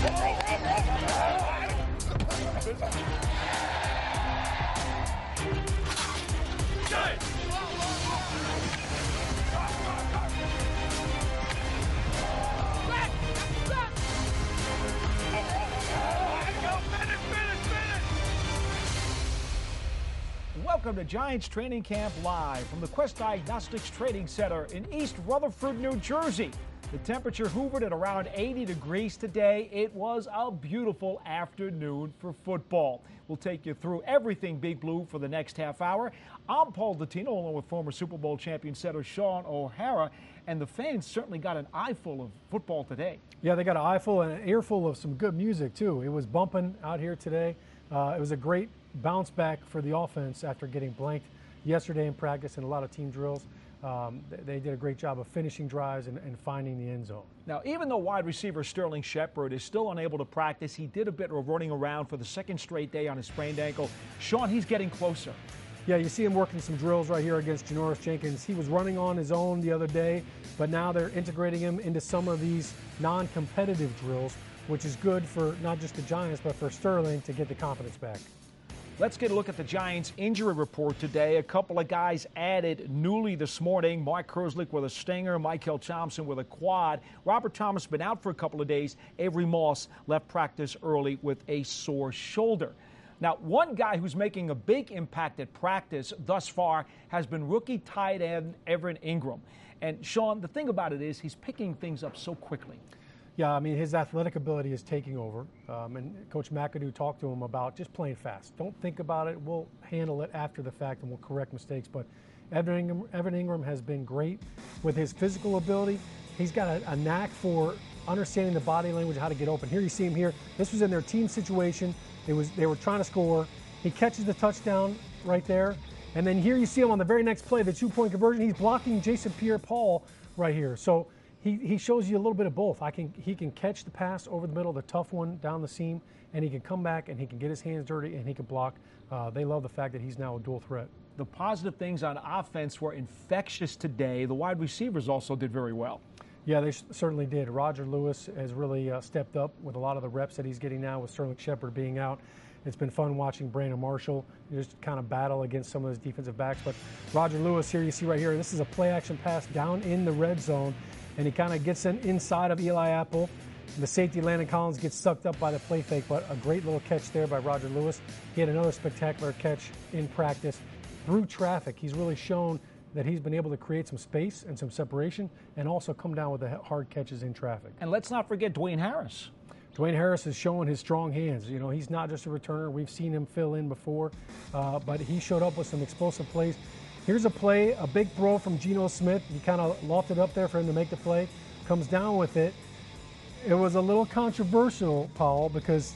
Welcome to Giants Training Camp Live from the Quest Diagnostics Training Center in East Rutherford, New Jersey. The temperature hovered at around 80 degrees today. It was a beautiful afternoon for football. We'll take you through everything Big Blue for the next half hour. I'm Paul Dottino, along with former Super Bowl champion setter Shaun O'Hara, and the fans certainly got an eyeful of football today. Yeah, they got an eyeful and an earful of some good music, too. It was bumping out here today. It was a great bounce back for the offense after getting blanked yesterday in practice and a lot of team drills. They did a great job of finishing drives and finding the end zone. Now, even though wide receiver Sterling Shepard is still unable to practice, he did a bit of running around for the second straight day on his sprained ankle. Shaun, he's getting closer. Yeah, you see him working some drills right here against Janoris Jenkins. He was running on his own the other day, but now they're integrating him into some of these non-competitive drills, which is good for not just the Giants, but for Sterling to get the confidence back. Let's get a look at the Giants injury report today. A couple of guys added newly this morning. Mark Kerslick with a stinger, Michael Thompson with a quad. Robert Thomas been out for a couple of days. Avery Moss left practice early with a sore shoulder. Now, one guy who's making a big impact at practice thus far has been rookie tight end Evan Engram. And Shaun, the thing about it is he's picking things up so quickly. Yeah, I mean, his athletic ability is taking over. And Coach McAdoo talked to him about just playing fast. Don't think about it. We'll handle it after the fact and we'll correct mistakes. But Evan Engram has been great with his physical ability. He's got a knack for understanding the body language, how to get open. Here you see him here. This was in their team situation. They were trying to score. He catches the touchdown right there. And then here you see him on the very next play, the two-point conversion. He's blocking Jason Pierre-Paul right here. So he shows you a little bit of both. He can catch the pass over the middle, the tough one down the seam, and he can come back and he can get his hands dirty and he can block. They love the fact that he's now a dual threat. The positive things on offense were infectious today. The wide receivers also did very well. Yeah, they certainly did. Roger Lewis has really stepped up with a lot of the reps that he's getting now with Sterling Shepard being out. It's been fun watching Brandon Marshall just kind of battle against some of those defensive backs. But Roger Lewis here, you see right here, this is a play-action pass down in the red zone. And he kind of gets in inside of Eli Apple. The safety, Landon Collins, gets sucked up by the play fake, but a great little catch there by Roger Lewis. He had another spectacular catch in practice through traffic. He's really shown that he's been able to create some space and some separation and also come down with the hard catches in traffic. And let's not forget Dwayne Harris. Dwayne Harris is showing his strong hands. You know, he's not just a returner. We've seen him fill in before, but he showed up with some explosive plays. Here's a play, a big throw from Geno Smith. He kind of lofted up there for him to make the play. Comes down with it. It was a little controversial, Paul, because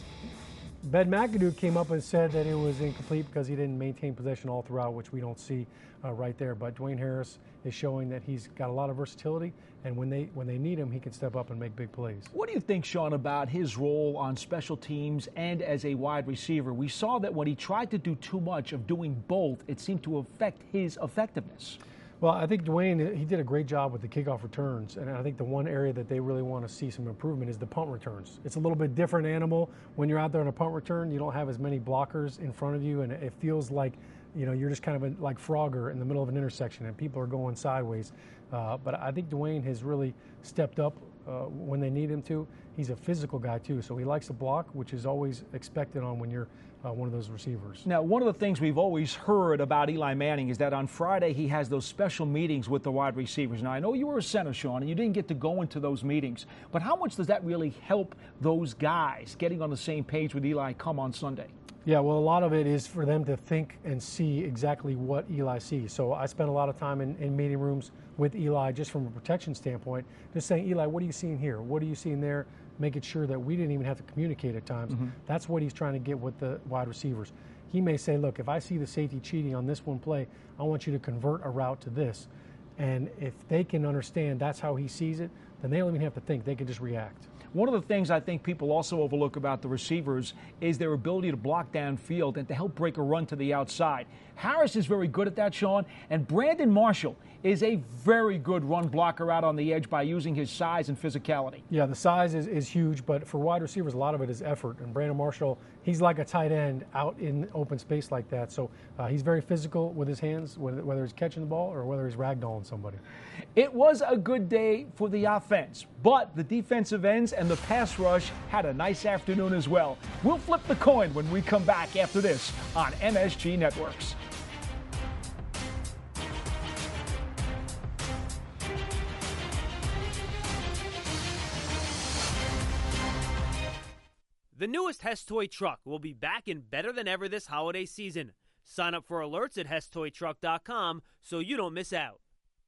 Ben McAdoo came up and said that it was incomplete because he didn't maintain possession all throughout, which we don't see right there. But Dwayne Harris is showing that he's got a lot of versatility, and when they need him, he can step up and make big plays. What do you think, Shaun, about his role on special teams and as a wide receiver? We saw that when he tried to do too much of doing both, it seemed to affect his effectiveness. Well, I think Dwayne, he did a great job with the kickoff returns, and I think the one area that they really want to see some improvement is the punt returns. It's a little bit different animal. When you're out there on a punt return, you don't have as many blockers in front of you, and it feels like, you know, you're just kind of like Frogger in the middle of an intersection, and people are going sideways. But I think Dwayne has really stepped up when they need him to. He's a physical guy, too, so he likes to block, which is always expected on when you're one of those receivers. Now, one of the things we've always heard about Eli Manning is that on Friday he has those special meetings with the wide receivers. Now, I know you were a center, Shaun, and you didn't get to go into those meetings, but how much does that really help those guys getting on the same page with Eli come on Sunday? Yeah, well, a lot of it is for them to think and see exactly what Eli sees. So I spent a lot of time in meeting rooms with Eli just from a protection standpoint, just saying, Eli, what are you seeing here? What are you seeing there? Making sure that we didn't even have to communicate at times. Mm-hmm. That's what he's trying to get with the wide receivers. He may say, look, if I see the safety cheating on this one play, I want you to convert a route to this. And if they can understand that's how he sees it, then they don't even have to think. They can just react. One of the things I think people also overlook about the receivers is their ability to block downfield and to help break a run to the outside. Harris is very good at that, Sean, and Brandon Marshall is a very good run blocker out on the edge by using his size and physicality. Yeah, the size is huge, but for wide receivers, a lot of it is effort. And Brandon Marshall, he's like a tight end out in open space like that. So he's very physical with his hands, whether he's catching the ball or whether he's ragdolling somebody. It was a good day for the offense, but the defensive ends and the pass rush had a nice afternoon as well. We'll flip the coin when we come back after this on MSG Networks. The newest Hess Toy Truck will be back and better than ever this holiday season. Sign up for alerts at HessToyTruck.com so you don't miss out.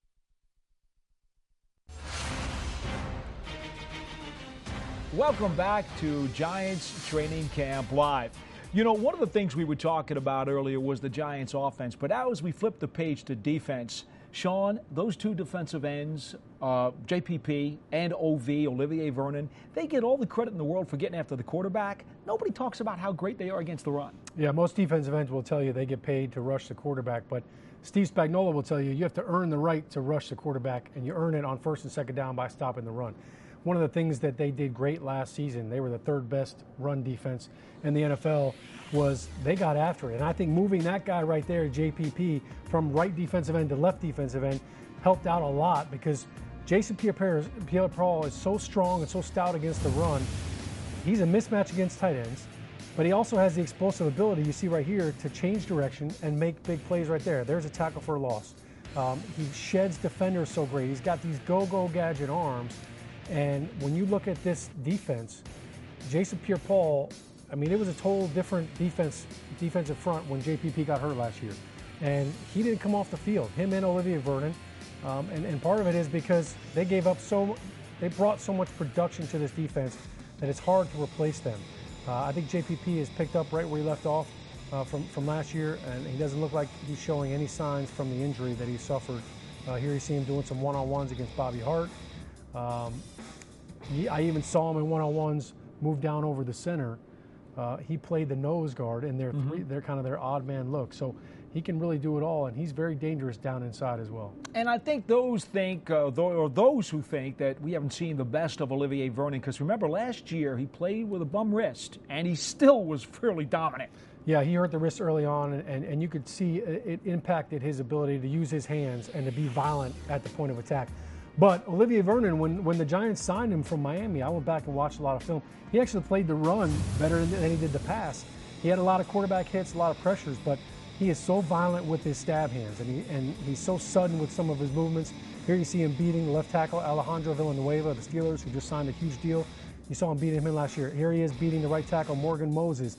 Welcome back to Giants Training Camp Live. You know, one of the things we were talking about earlier was the Giants offense, but now as we flip the page to defense, Sean, those two defensive ends, JPP and OV, Olivier Vernon, they get all the credit in the world for getting after the quarterback. Nobody talks about how great they are against the run. Yeah, most defensive ends will tell you they get paid to rush the quarterback, but Steve Spagnuolo will tell you you have to earn the right to rush the quarterback, and you earn it on first and second down by stopping the run. One of the things that they did great last season, they were the third best run defense in the NFL, was they got after it. And I think moving that guy right there, JPP, from right defensive end to left defensive end helped out a lot because Jason Pierre-Paul is so strong and so stout against the run. He's a mismatch against tight ends, but he also has the explosive ability you see right here to change direction and make big plays right there. There's a tackle for a loss. He sheds defenders so great. He's got these go-go gadget arms. And when you look at this defense, Jason Pierre-Paul, I mean, it was a total different defensive front when JPP got hurt last year. And he didn't come off the field, him and Olivier Vernon. And part of it is because they they brought so much production to this defense that it's hard to replace them. I think JPP has picked up right where he left off from last year, and he doesn't look like he's showing any signs from the injury that he suffered. Here you see him doing some one-on-ones against Bobby Hart. I even saw him in one-on-ones move down over the center. He played the nose guard in their they're kind of their odd man look. So he can really do it all, and he's very dangerous down inside as well. And I think those who think that we haven't seen the best of Olivier Vernon, because remember last year he played with a bum wrist, and he still was fairly dominant. Yeah, he hurt the wrist early on, and you could see it impacted his ability to use his hands and to be violent at the point of attack. But Olivier Vernon, when the Giants signed him from Miami, I went back and watched a lot of film. He actually played the run better than he did the pass. He had a lot of quarterback hits, a lot of pressures, but he is so violent with his stab hands, and he's so sudden with some of his movements. Here you see him beating the left tackle Alejandro Villanueva, the Steelers, who just signed a huge deal. You saw him beating him last year. Here he is beating the right tackle Morgan Moses.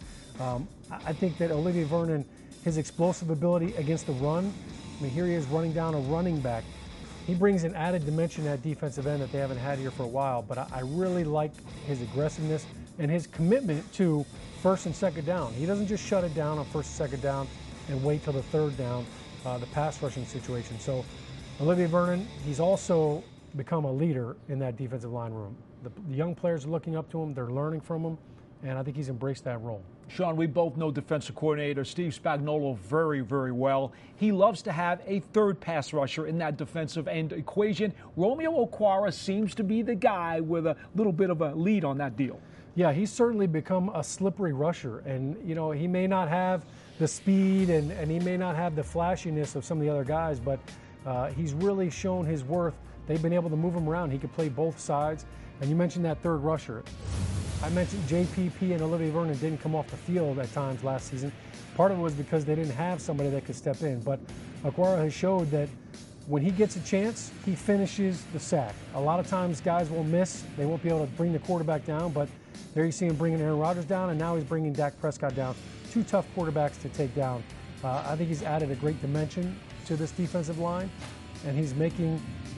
I think that Olivier Vernon, his explosive ability against the run, I mean, here he is running down a running back. He brings an added dimension at defensive end that they haven't had here for a while, but I really like his aggressiveness and his commitment to first and second down. He doesn't just shut it down on first and second down and wait till the third down, the pass rushing situation. So Olivier Vernon, he's also become a leader in that defensive line room. The young players are looking up to him, they're learning from him, and I think he's embraced that role. Sean, we both know defensive coordinator Steve Spagnuolo very, very well. He loves to have a third pass rusher in that defensive end equation. Romeo Okwara seems to be the guy with a little bit of a lead on that deal. Yeah, he's certainly become a slippery rusher, and he may not have the speed and he may not have the flashiness of some of the other guys, but he's really shown his worth. They've been able to move him around. He could play both sides, and you mentioned that third rusher. I mentioned JPP and Olivier Vernon didn't come off the field at times last season. Part of it was because they didn't have somebody that could step in. But Okwara has showed that when he gets a chance, he finishes the sack. A lot of times guys will miss. They won't be able to bring the quarterback down. But there you see him bringing Aaron Rodgers down, and now he's bringing Dak Prescott down. Two tough quarterbacks to take down. I think he's added a great dimension to this defensive line, and he's making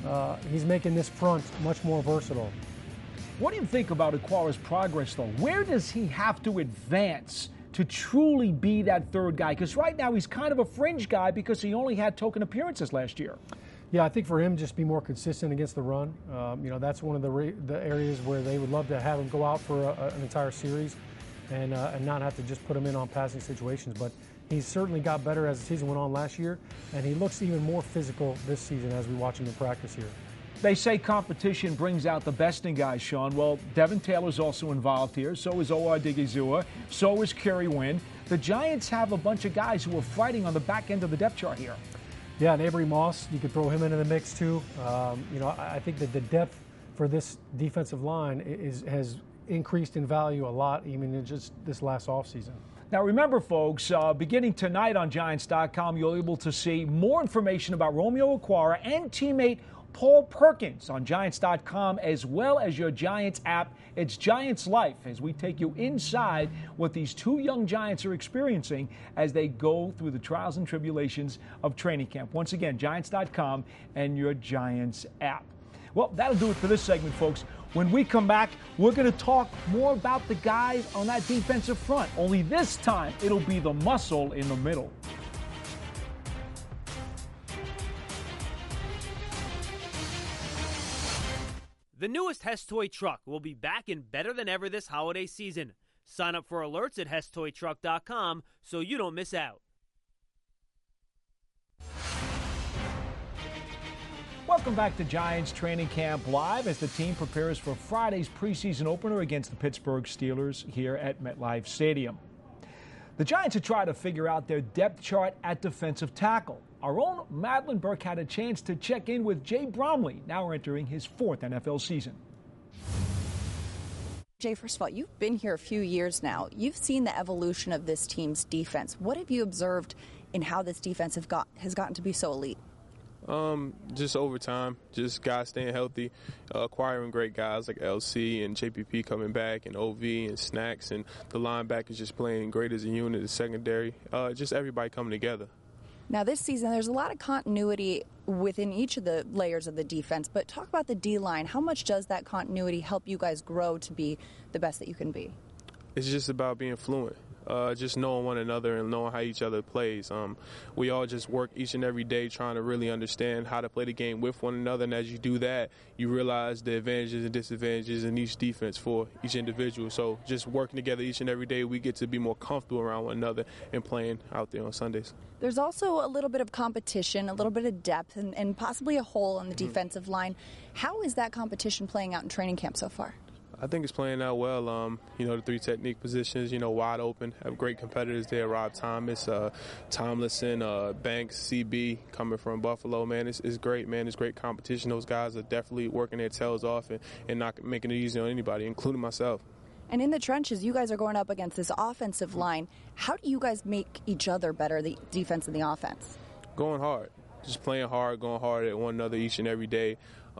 this front much more versatile. What do you think about Okwara's progress, though? Where does he have to advance to truly be that third guy? Because right now he's kind of a fringe guy because he only had token appearances last year. Yeah, I think for him, just be more consistent against the run. That's one of the areas where they would love to have him go out for an entire series and not have to just put him in on passing situations. But he's certainly got better as the season went on last year, and he looks even more physical this season as we watch him in practice here. They say competition brings out the best in guys, Sean. Well, Devin Taylor's also involved here. So is O.R. Digizua. So is Kerry Wynn. The Giants have a bunch of guys who are fighting on the back end of the depth chart here. Yeah, and Avery Moss, you could throw him into the mix too. I think that the depth for this defensive line has increased in value a lot, even in just this last offseason. Now remember, folks, beginning tonight on Giants.com, you'll be able to see more information about Romeo Okwara and teammate Paul Perkins on Giants.com, as well as your Giants app. It's Giants Life, as we take you inside what these two young Giants are experiencing as they go through the trials and tribulations of training camp. Once again, Giants.com and your Giants app. Well, that'll do it for this segment, folks. When we come back, we're going to talk more about the guys on that defensive front. Only this time, it'll be the muscle in the middle. The newest Hess Toy truck will be back and better than ever this holiday season. Sign up for alerts at HessToyTruck.com so you don't miss out. Welcome back to Giants Training Camp Live as the team prepares for Friday's preseason opener against the Pittsburgh Steelers here at MetLife Stadium. The Giants are trying to figure out their depth chart at defensive tackle. Our own Madeline Burke had a chance to check in with Jay Bromley, now entering his 4th NFL season. Jay, first of all, you've been here a few years now. You've seen the evolution of this team's defense. What have you observed in how this defense has gotten to be so elite? Just over time, just guys staying healthy, acquiring great guys like LC and JPP coming back, and OV and Snacks, and the linebackers just playing great as a unit, the secondary, just everybody coming together. Now this season, there's a lot of continuity within each of the layers of the defense, but talk about the D-line. How much does that continuity help you guys grow to be the best that you can be? It's just about being fluent. Just knowing one another and knowing how each other plays. We all just work each and every day trying to really understand how to play the game with one another, and as you do that, you realize the advantages and disadvantages in each defense for each individual. So just working together each and every day, we get to be more comfortable around one another and playing out there on Sundays. There's also a little bit of competition, a little bit of depth, and possibly a hole on the defensive line. How is that competition playing out in training camp so far? I think it's playing out well. The 3 technique positions, wide open. Have great competitors there. Rob Thomas, Tomlinson, Banks, CB coming from Buffalo. Man, it's great, man. It's great competition. Those guys are definitely working their tails off and not making it easy on anybody, including myself. And in the trenches, you guys are going up against this offensive line. How do you guys make each other better, the defense and the offense? Going hard. Just playing hard, going hard at one another each and every day.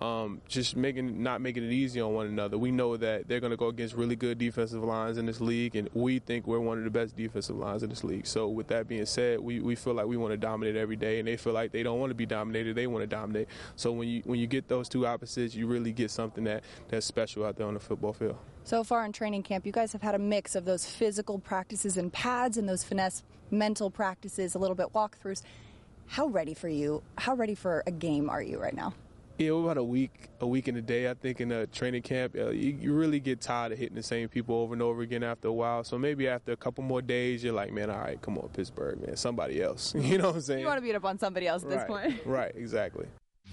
Just not making it easy on one another. We know that they're going to go against really good defensive lines in this league, and we think we're one of the best defensive lines in this league. So with that being said, we feel like we want to dominate every day, and they feel like they don't want to be dominated. They want to dominate. So when you get those two opposites, you really get something that's special out there on the football field. So far in training camp, you guys have had a mix of those physical practices and pads and those finesse mental practices, a little bit walkthroughs. How ready for a game are you right now? Yeah, we're about a week and a day, I think, in a training camp. You really get tired of hitting the same people over and over again after a while. So maybe after a couple more days, you're like, man, all right, come on, Pittsburgh, man, somebody else. You know what I'm saying? You want to beat up on somebody else at this point. Right, exactly.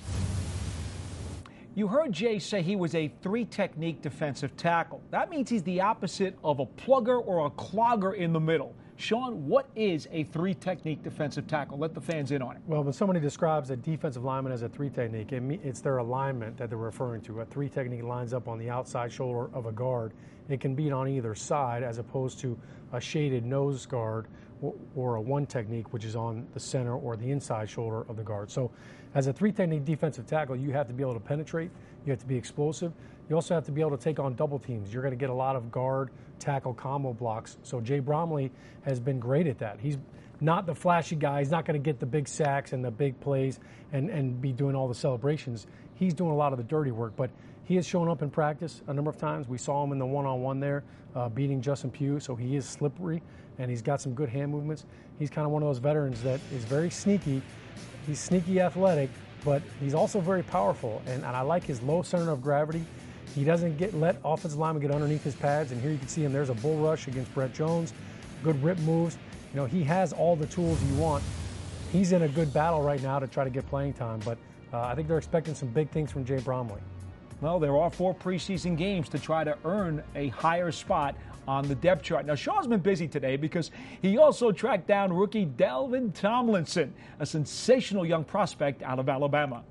You heard Jay say he was a 3-technique defensive tackle. That means he's the opposite of a plugger or a clogger in the middle. Sean, what is a 3-technique defensive tackle? Let the fans in on it. Well, when somebody describes a defensive lineman as a 3-technique, it's their alignment that they're referring to. A 3-technique lines up on the outside shoulder of a guard. It can be on either side as opposed to a shaded nose guard or a 1-technique, which is on the center or the inside shoulder of the guard. So as a 3-technique defensive tackle, you have to be able to penetrate. You have to be explosive. You also have to be able to take on double teams. You're going to get a lot of guard tackle combo blocks. So Jay Bromley has been great at that. He's not the flashy guy. He's not going to get the big sacks and the big plays and be doing all the celebrations. He's doing a lot of the dirty work, but he has shown up in practice a number of times. We saw him in the one-on-one there, beating Justin Pugh, so he is slippery, and he's got some good hand movements. He's kind of one of those veterans that is very sneaky. He's sneaky athletic, but he's also very powerful, and I like his low center of gravity. He doesn't let offensive linemen get underneath his pads, and here you can see him. There's a bull rush against Brett Jones, good rip moves. He has all the tools you want. He's in a good battle right now to try to get playing time, but I think they're expecting some big things from Jay Bromley. Well, there are 4 preseason games to try to earn a higher spot on the depth chart. Now, Sean's been busy today because he also tracked down rookie Dalvin Tomlinson, a sensational young prospect out of Alabama.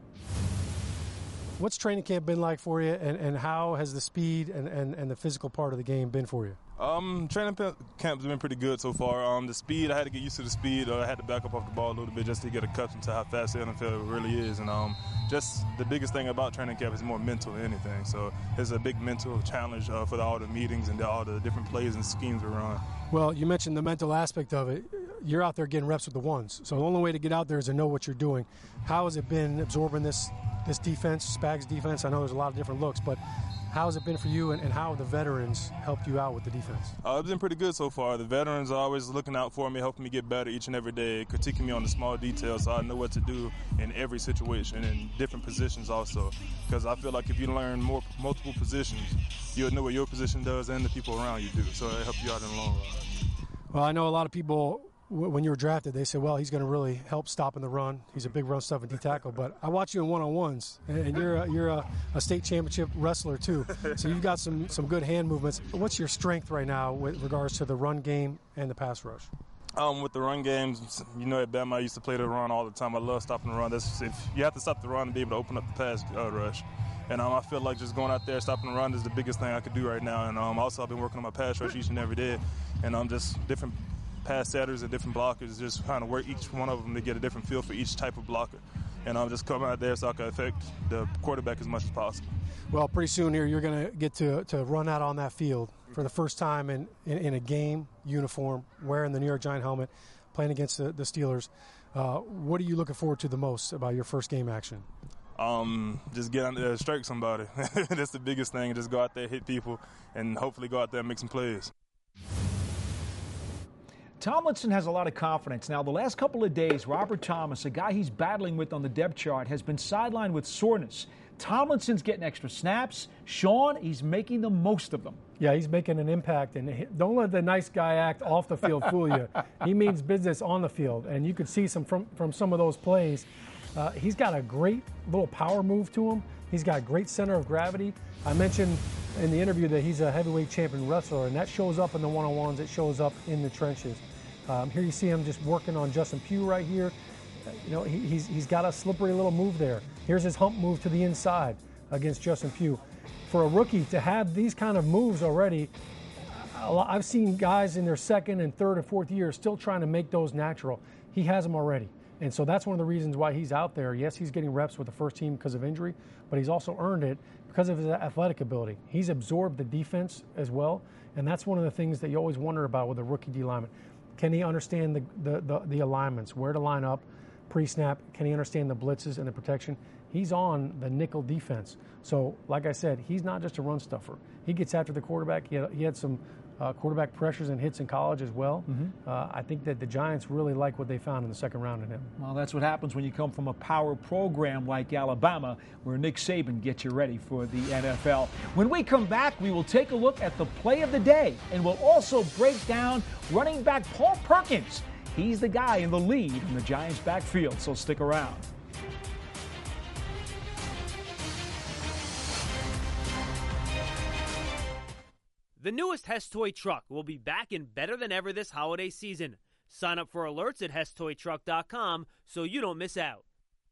What's training camp been like for you, and how has the speed and the physical part of the game been for you? Training camp's been pretty good so far. The speed, I had to get used to the speed. I had to back up off the ball a little bit just to get accustomed to how fast the NFL really is. And just the biggest thing about training camp is more mental than anything. So it's a big mental challenge for all the meetings and all the different plays and schemes we run. Well, you mentioned the mental aspect of it. You're out there getting reps with the ones. So the only way to get out there is to know what you're doing. How has it been absorbing this defense, Spags defense? I know there's a lot of different looks, but how has it been for you, and how have the veterans helped you out with the defense? It's been pretty good so far. The veterans are always looking out for me, helping me get better each and every day, critiquing me on the small details so I know what to do in every situation and different positions also. Because I feel like if you learn multiple positions, you'll know what your position does and the people around you do. So it helps you out in the long run. Well, I know a lot of people, when you were drafted, they said, well, he's going to really help stopping the run. He's a big run-stuffing D-tackle. But I watch you in one-on-ones, and you're a state championship wrestler too. So you've got some good hand movements. What's your strength right now with regards to the run game and the pass rush? With the run games, at Bama I used to play the run all the time. I love stopping the run. If you have to stop the run and be able to open up the pass rush. And I feel like just going out there, stopping the run is the biggest thing I could do right now. And also I've been working on my pass rush each and every day. And I'm just different pass setters and different blockers, just kind of work each one of them to get a different feel for each type of blocker. And I'm just coming out there so I can affect the quarterback as much as possible. Well, pretty soon here you're going to get to run out on that field for the first time in a game uniform, wearing the New York Giant helmet, playing against the Steelers. What are you looking forward to the most about your first game action? Just get out there, strike somebody. That's the biggest thing. Just go out there, hit people, and hopefully go out there and make some plays. Tomlinson has a lot of confidence. Now, the last couple of days, Robert Thomas, a guy he's battling with on the depth chart, has been sidelined with soreness. Tomlinson's getting extra snaps. Sean, he's making the most of them. Yeah, he's making an impact. And don't let the nice guy act off the field fool you. He means business on the field. And you could see from some of those plays. He's got a great little power move to him. He's got great center of gravity. I mentioned in the interview that he's a heavyweight champion wrestler, and that shows up in the one-on-ones. It shows up in the trenches. Here you see him just working on Justin Pugh right here. He's got a slippery little move there. Here's his hump move to the inside against Justin Pugh. For a rookie to have these kind of moves already, I've seen guys in their second and third and fourth year still trying to make those natural. He has them already. And so that's one of the reasons why he's out there. Yes, he's getting reps with the first team because of injury, but he's also earned it because of his athletic ability. He's absorbed the defense as well, and that's one of the things that you always wonder about with a rookie D lineman. Can he understand the alignments, where to line up, pre-snap? Can he understand the blitzes and the protection? He's on the nickel defense. So, like I said, he's not just a run stuffer. He gets after the quarterback. He had some quarterback pressures and hits in college as well. I think that the Giants really like what they found in the second round in him. Well, that's what happens when you come from a power program like Alabama, where Nick Saban gets you ready for the NFL. When we come back, we will take a look at the play of the day, and we'll also break down running back Paul Perkins. He's the guy in the lead in the Giants' backfield, so stick around. The newest Hess Toy Truck will be back and better than ever this holiday season. Sign up for alerts at HessToyTruck.com so you don't miss out.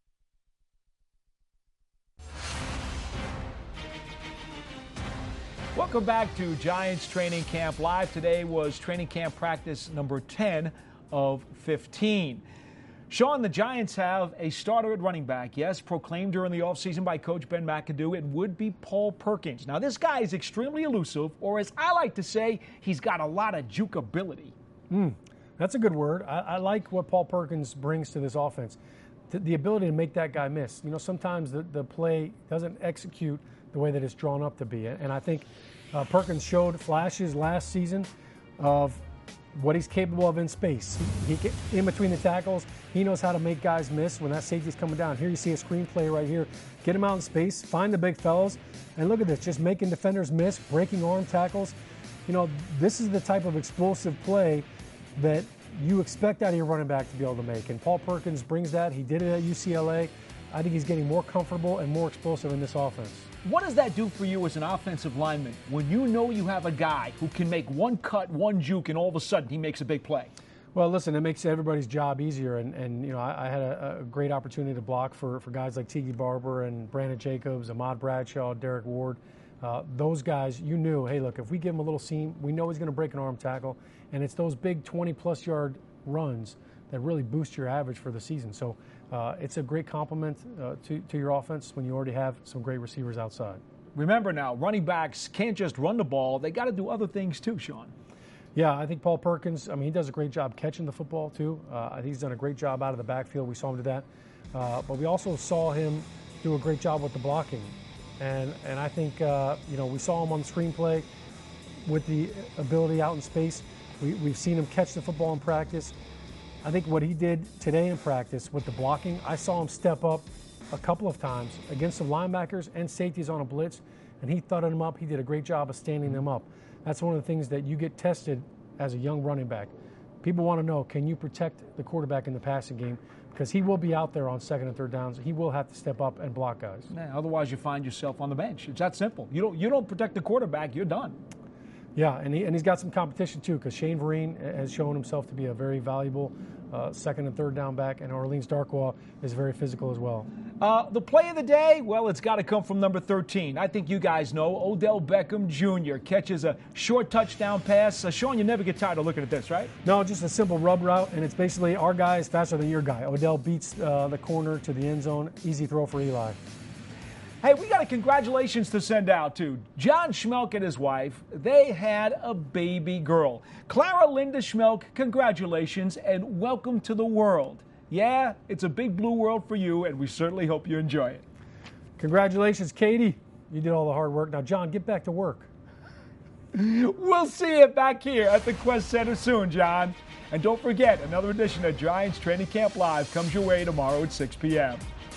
Welcome back to Giants Training Camp Live. Today was training camp practice number 10 of 15. Sean, the Giants have a starter at running back, yes, proclaimed during the offseason by Coach Ben McAdoo. It would be Paul Perkins. Now, this guy is extremely elusive, or as I like to say, he's got a lot of juke ability. That's a good word. I like what Paul Perkins brings to this offense. The ability to make that guy miss. You know, sometimes the play doesn't execute the way that it's drawn up to be. And I think Perkins showed flashes last season of what he's capable of in space. In between the tackles, he knows how to make guys miss when that safety's coming down. Here you see a screen play right here. Get him out in space, find the big fellas, and look at this, just making defenders miss, breaking arm tackles. You know, this is the type of explosive play that you expect out of your running back to be able to make. And Paul Perkins brings that. He did it at UCLA. I think he's getting more comfortable and more explosive in this offense. What does that do for you as an offensive lineman when you know you have a guy who can make one cut, one juke, and all of a sudden he makes a big play? Well, listen, it makes everybody's job easier. And you know, I had a great opportunity to block for guys like Tiki Barber and Brandon Jacobs, Ahmad Bradshaw, Derek Ward. Those guys, you knew, hey, look, if we give him a little seam, we know he's going to break an arm tackle. And it's those big 20-plus yard runs that really boost your average for the season. So it's a great compliment to your offense when you already have some great receivers outside. Remember now, running backs can't just run the ball. They got to do other things too, Sean. Yeah, I think Paul Perkins, I mean, he does a great job catching the football too. I think he's done a great job out of the backfield. We saw him do that. But we also saw him do a great job with the blocking. And I think, you know, we saw him on the screenplay with the ability out in space. We've seen him catch the football in practice. I think what he did today in practice with the blocking, I saw him step up a couple of times against some linebackers and safeties on a blitz, and he thudded them up. He did a great job of standing them up. That's one of the things that you get tested as a young running back. People want to know, can you protect the quarterback in the passing game? Because he will be out there on second and third downs. He will have to step up and block guys. Yeah, otherwise you find yourself on the bench. It's that simple. You don't protect the quarterback, you're done. Yeah, and he's got some competition too, because Shane Vereen has shown himself to be a very valuable second and third down back, and Orleans Darkwa is very physical as well. The play of the day, well, it's got to come from number 13. I think you guys know Odell Beckham Jr. catches a short touchdown pass. Sean, you never get tired of looking at this, right? No, just a simple rub route, and it's basically our guy is faster than your guy. Odell beats the corner to the end zone. Easy throw for Eli. Hey, we got a congratulations to send out to John Schmelk and his wife. They had a baby girl. Clara Linda Schmelk, congratulations and welcome to the world. Yeah, it's a big blue world for you, and we certainly hope you enjoy it. Congratulations, Katie. You did all the hard work. Now, John, get back to work. We'll see you back here at the Quest Center soon, John. And don't forget, another edition of Giants Training Camp Live comes your way tomorrow at 6 p.m.